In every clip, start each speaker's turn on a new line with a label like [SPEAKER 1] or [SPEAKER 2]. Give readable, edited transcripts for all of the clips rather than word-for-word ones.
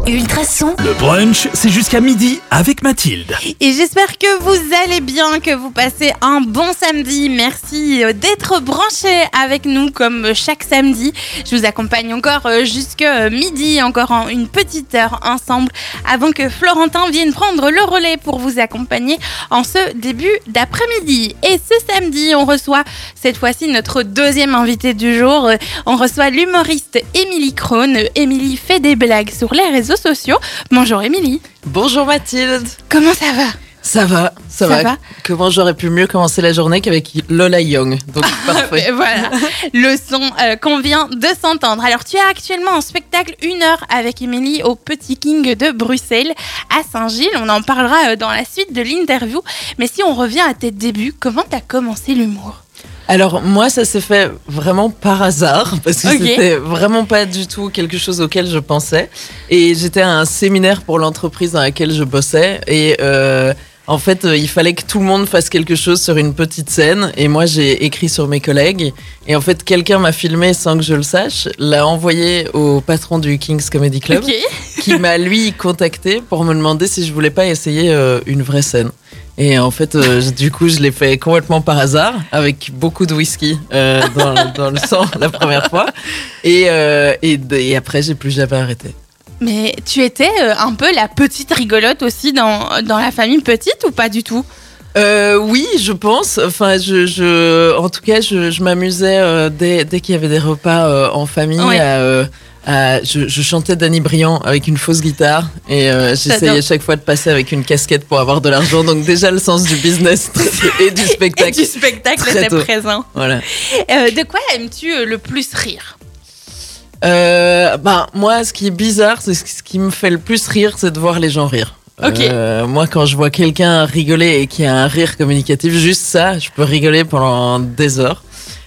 [SPEAKER 1] Ultrason.
[SPEAKER 2] Le brunch, c'est jusqu'à midi avec Mathilde.
[SPEAKER 3] Et j'espère que vous allez bien, que vous passez un bon samedi. Merci d'être branchés avec nous comme chaque samedi. Je vous accompagne encore jusqu'à midi, encore une petite heure ensemble avant que Florentin vienne prendre le relais pour vous accompagner en ce début d'après-midi. Et ce samedi, on reçoit cette fois-ci notre deuxième invité du jour. On reçoit l'humoriste Émilie Krohn. Émilie fait des blagues sur les réseaux sociaux. Bonjour Émilie.
[SPEAKER 4] Bonjour Mathilde.
[SPEAKER 3] Comment ça va ?
[SPEAKER 4] Ça va. Comment j'aurais pu mieux commencer la journée qu'avec Lola Young. Donc parfait.
[SPEAKER 3] Voilà, le son qu'on vient de s'entendre. Alors tu es actuellement en spectacle 1 heure avec Émilie au Petit King de Bruxelles à Saint-Gilles. On en parlera dans la suite de l'interview. Mais si on revient à tes débuts, comment t'as commencé l'humour ?
[SPEAKER 4] Alors moi ça s'est fait vraiment par hasard parce que c'était vraiment pas du tout quelque chose auquel je pensais et j'étais à un séminaire pour l'entreprise dans laquelle je bossais et en fait il fallait que tout le monde fasse quelque chose sur une petite scène et moi j'ai écrit sur mes collègues et en fait quelqu'un m'a filmé sans que je le sache, l'a envoyé au patron du King's Comedy Club qui m'a lui contacté pour me demander si je voulais pas essayer une vraie scène. Et en fait, du coup, je l'ai fait complètement par hasard, avec beaucoup de whisky dans le sang la première fois. Et après, j'ai plus jamais arrêté.
[SPEAKER 3] Mais tu étais un peu la petite rigolote aussi dans la famille petite ou pas du tout ?
[SPEAKER 4] Oui, je pense. Enfin, en tout cas, je m'amusais dès qu'il y avait des repas en famille je chantais Danny Briand avec une fausse guitare et j'essayais chaque fois de passer avec une casquette pour avoir de l'argent. Donc déjà le sens du business et du spectacle.
[SPEAKER 3] Était présent.
[SPEAKER 4] Voilà.
[SPEAKER 3] De quoi aimes-tu le plus rire ?
[SPEAKER 4] Moi, ce qui est bizarre, c'est ce qui me fait le plus rire, c'est de voir les gens rire. Moi, quand je vois quelqu'un rigoler et qu'il y a un rire communicatif, juste ça, je peux rigoler pendant des heures.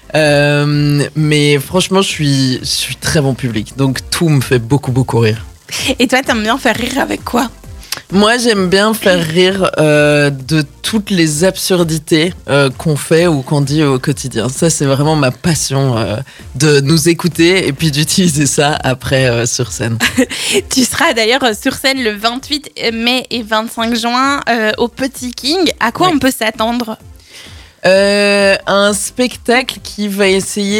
[SPEAKER 4] Mais franchement, je suis très bon public, donc tout me fait beaucoup rire.
[SPEAKER 3] Et toi, t'aimes bien faire rire avec quoi ?
[SPEAKER 4] Moi, j'aime bien faire rire de toutes les absurdités qu'on fait ou qu'on dit au quotidien. Ça, c'est vraiment ma passion de nous écouter et puis d'utiliser ça après sur scène.
[SPEAKER 3] Tu seras d'ailleurs sur scène le 28 mai et 25 juin au Petit King. À quoi on peut s'attendre ?
[SPEAKER 4] Un spectacle qui va essayer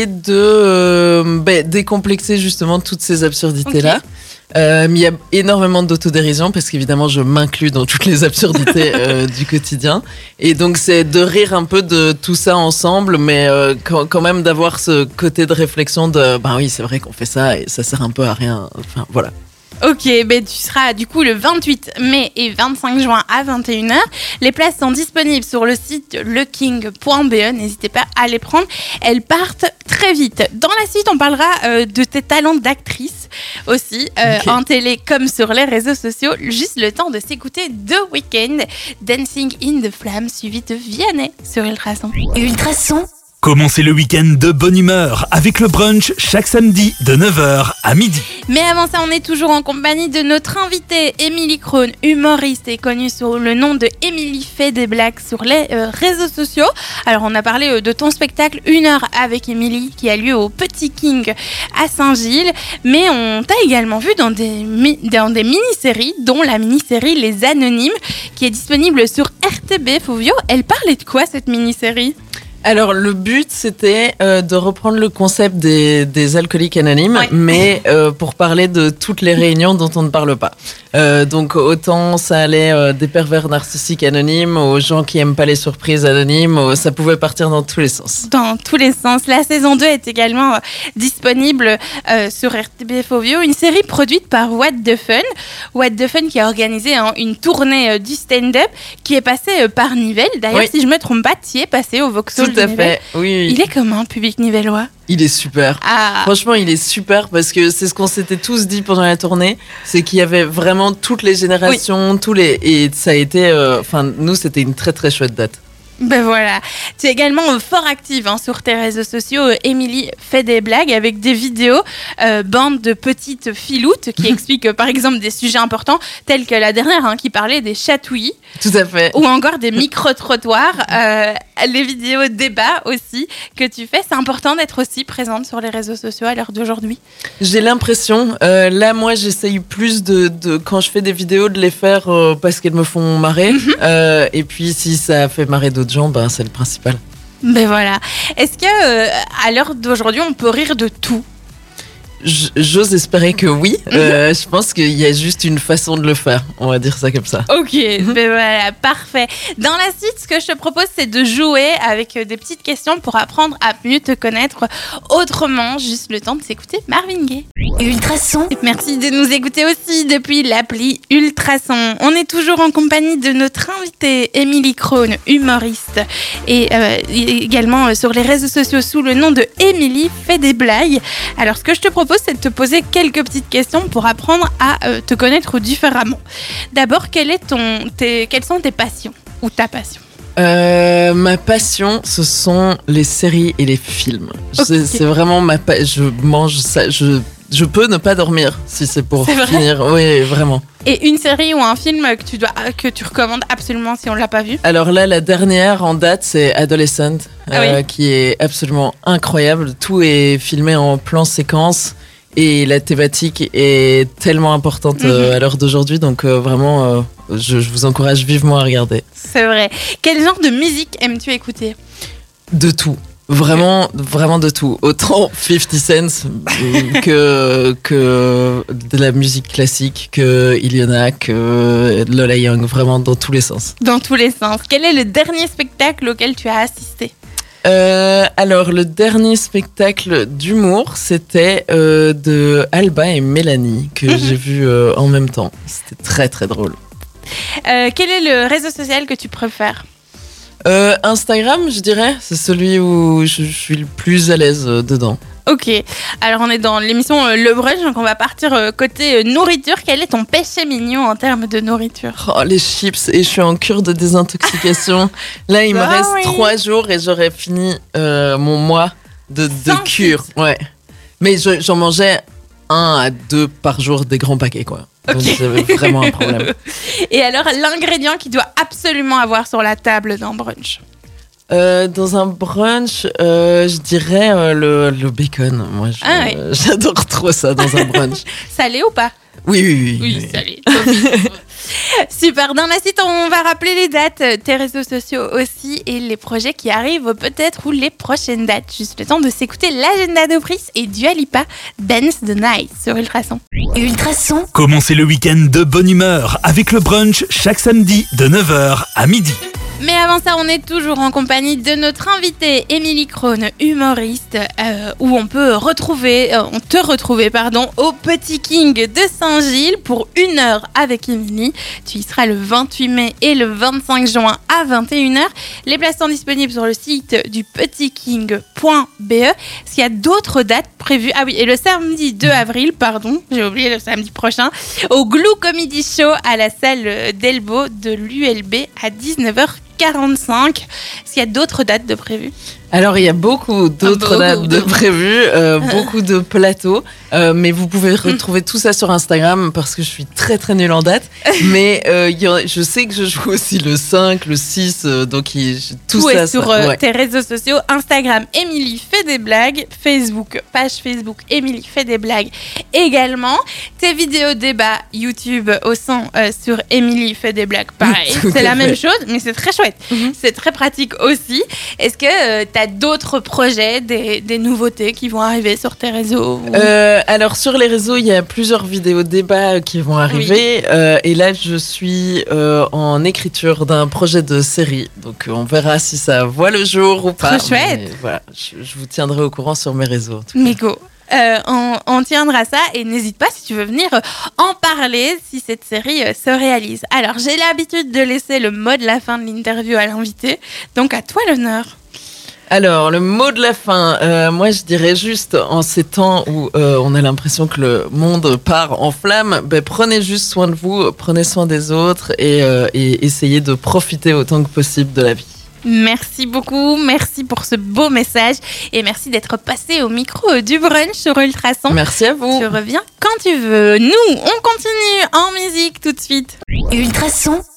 [SPEAKER 4] de décomplexer justement toutes ces absurdités-là. Mais il y a énormément d'autodérision parce qu'évidemment je m'inclus dans toutes les absurdités du quotidien et donc c'est de rire un peu de tout ça ensemble mais quand même d'avoir ce côté de réflexion de oui c'est vrai qu'on fait ça et ça sert un peu à rien, enfin voilà.
[SPEAKER 3] Ok, tu seras du coup le 28 mai et 25 juin à 21h. Les places sont disponibles sur le site leking.be. N'hésitez pas à les prendre. Elles partent très vite. Dans la suite, on parlera de tes talents d'actrice aussi, en télé comme sur les réseaux sociaux. Juste le temps de s'écouter The Weeknd, Dancing in the Flames, suivi de Vianney sur Ultrason.
[SPEAKER 1] Ultrason.
[SPEAKER 2] Commencez le week-end de bonne humeur avec le brunch chaque samedi de 9h à midi.
[SPEAKER 3] Mais avant ça, on est toujours en compagnie de notre invitée Émilie Krohn, humoriste et connue sous le nom de Émilie fait des blagues sur les réseaux sociaux. Alors on a parlé de ton spectacle 1 heure avec Émilie qui a lieu au Petit King à Saint-Gilles. Mais on t'a également vu dans des mini-séries, dont la mini-série Les Anonymes qui est disponible sur RTB Fovio. Elle parlait de quoi cette mini-série ?
[SPEAKER 4] Alors, le but, c'était de reprendre le concept des alcooliques anonymes, mais pour parler de toutes les réunions dont on ne parle pas. Donc, autant ça allait des pervers narcissiques anonymes, aux gens qui n'aiment pas les surprises anonymes, ça pouvait partir dans tous les sens.
[SPEAKER 3] Dans tous les sens. La saison 2 est également disponible sur RTB Fovio, une série produite par What the Fun. What the Fun qui a organisé une tournée du stand-up qui est passée par Nivelles. D'ailleurs, si je ne me trompe pas, tu y es passé au Vauxhall.
[SPEAKER 4] Tout à fait, oui.
[SPEAKER 3] Il est comment, public nivellois ?
[SPEAKER 4] Il est super. Franchement, il est super parce que c'est ce qu'on s'était tous dit pendant la tournée, c'est qu'il y avait vraiment toutes les générations, et ça a été, nous, c'était une très très chouette date.
[SPEAKER 3] Ben voilà, tu es également fort active sur tes réseaux sociaux. Émilie fait des blagues avec des vidéos, bande de petites filoutes qui expliquent par exemple des sujets importants tels que la dernière qui parlait des chatouilles.
[SPEAKER 4] Tout à fait.
[SPEAKER 3] Ou encore des micro-trottoirs. les vidéos débat aussi que tu fais. C'est important d'être aussi présente sur les réseaux sociaux à l'heure d'aujourd'hui.
[SPEAKER 4] J'ai l'impression, là moi j'essaye plus de quand je fais des vidéos de les faire parce qu'elles me font marrer. Et puis si ça fait marrer d'autres gens, ben, c'est le principal.
[SPEAKER 3] Ben voilà. Est-ce que à l'heure d'aujourd'hui on peut rire de tout?
[SPEAKER 4] J'ose espérer que oui. Je pense qu'il y a juste une façon de le faire. On va dire ça comme ça.
[SPEAKER 3] Ok, ben voilà, parfait. Dans la suite, ce que je te propose, c'est de jouer avec des petites questions pour apprendre à mieux te connaître autrement. Juste le temps de s'écouter Marvin Gaye.
[SPEAKER 1] Ultrason.
[SPEAKER 3] Merci de nous écouter aussi depuis l'appli Ultrason. On est toujours en compagnie de notre invitée Émilie Krohn, humoriste, et également sur les réseaux sociaux sous le nom de Émilie fait des blagues. Alors, ce que je te propose, c'est de te poser quelques petites questions pour apprendre à te connaître différemment. D'abord, quelles sont tes passions ou ta passion?
[SPEAKER 4] Ma passion, ce sont les séries et les films. Okay. C'est vraiment ma passion. Je mange ça. Je peux ne pas dormir si c'est pour finir. Oui, vraiment.
[SPEAKER 3] Et une série ou un film que tu recommandes absolument si on l'a pas vu?
[SPEAKER 4] Alors là, la dernière en date, c'est Adolescent, qui est absolument incroyable. Tout est filmé en plan séquence et la thématique est tellement importante à l'heure d'aujourd'hui. Donc vraiment, je vous encourage vivement à regarder.
[SPEAKER 3] C'est vrai. Quel genre de musique aimes-tu écouter?
[SPEAKER 4] De tout. Vraiment de tout. Autant 50 Cent que de la musique classique, que Iliana, que Lola Young. Vraiment dans tous les sens.
[SPEAKER 3] Dans tous les sens. Quel est le dernier spectacle auquel tu as assisté?
[SPEAKER 4] Alors, le dernier spectacle d'humour, c'était de Alba et Mélanie, que j'ai vu en même temps. C'était très, très drôle.
[SPEAKER 3] Quel est le réseau social que tu préfères?
[SPEAKER 4] Instagram, je dirais. C'est celui où je suis le plus à l'aise dedans.
[SPEAKER 3] Ok, alors on est dans l'émission Le Brunch, donc on va partir côté nourriture. Quel est ton péché mignon en termes de nourriture?
[SPEAKER 4] Oh, les chips, et je suis en cure de désintoxication. Là, il me reste 3 jours et j'aurais fini mon mois de cure. Ouais. Mais j'en mangeais 1 à 2 par jour, des grands paquets, quoi. Donc j'avais vraiment un problème.
[SPEAKER 3] Et alors, l'ingrédient qu'il doit absolument avoir sur la table d'un brunch?
[SPEAKER 4] Dans un brunch, je dirais le bacon. Moi, j'adore trop ça dans un brunch.
[SPEAKER 3] Salé ou pas?
[SPEAKER 4] Oui,
[SPEAKER 3] salé. Super, dans la suite, on va rappeler les dates, tes réseaux sociaux aussi et les projets qui arrivent peut-être ou les prochaines dates. Juste le temps de s'écouter l'agenda de Brice et Dua Lipa, Dance the Night sur Ultrason.
[SPEAKER 1] Ultrason.
[SPEAKER 2] Commencez le week-end de bonne humeur avec le brunch chaque samedi de 9h à midi.
[SPEAKER 3] Mais avant ça, on est toujours en compagnie de notre invitée Émilie Krohn, humoriste, où on te retrouver au Petit King de Saint-Gilles pour 1 heure avec Émilie. Tu y seras le 28 mai et le 25 juin à 21h. Les places sont disponibles sur le site du petitking.be. Est-ce qu'il y a d'autres dates prévues? Ah oui, et le samedi 2 avril, j'ai oublié le samedi prochain, au Glou Comedy Show à la salle d'Elbeau de l'ULB à 19h45. Est-ce qu'il y a d'autres dates de prévues?
[SPEAKER 4] Alors, il y a beaucoup d'autres dates de prévues, beaucoup de plateaux, mais vous pouvez retrouver tout ça sur Instagram parce que je suis très très nulle en date. Mais je sais que je joue aussi le 5, le 6, donc tout ça.
[SPEAKER 3] Est sur tes réseaux sociaux, Instagram, Émilie fait des blagues, Facebook, page Facebook, Émilie fait des blagues également. Tes vidéos débat YouTube au son sur Émilie fait des blagues, pareil. C'est la même chose, mais c'est très chouette. C'est très pratique aussi. Est-ce que tu as d'autres projets, des nouveautés qui vont arriver sur tes réseaux?
[SPEAKER 4] Alors sur les réseaux, il y a plusieurs vidéos débats qui vont arriver. Et là, je suis en écriture d'un projet de série. Donc on verra si ça voit le jour ou pas.
[SPEAKER 3] Trop chouette.
[SPEAKER 4] Mais, voilà, je vous tiendrai au courant sur mes réseaux.
[SPEAKER 3] Mais go. On tiendra ça et n'hésite pas si tu veux venir en parler si cette série se réalise. Alors j'ai l'habitude de laisser le mot de la fin de l'interview à l'invité, donc à toi l'honneur.
[SPEAKER 4] Alors, le mot de la fin, moi je dirais juste en ces temps où on a l'impression que le monde part en flammes, prenez juste soin de vous, prenez soin des autres et essayez de profiter autant que possible de la vie.
[SPEAKER 3] Merci beaucoup, merci pour ce beau message et merci d'être passé au micro du brunch sur Ultrason.
[SPEAKER 4] Merci à vous.
[SPEAKER 3] Tu reviens quand tu veux. Nous, on continue en musique tout de suite.
[SPEAKER 1] Ultrason.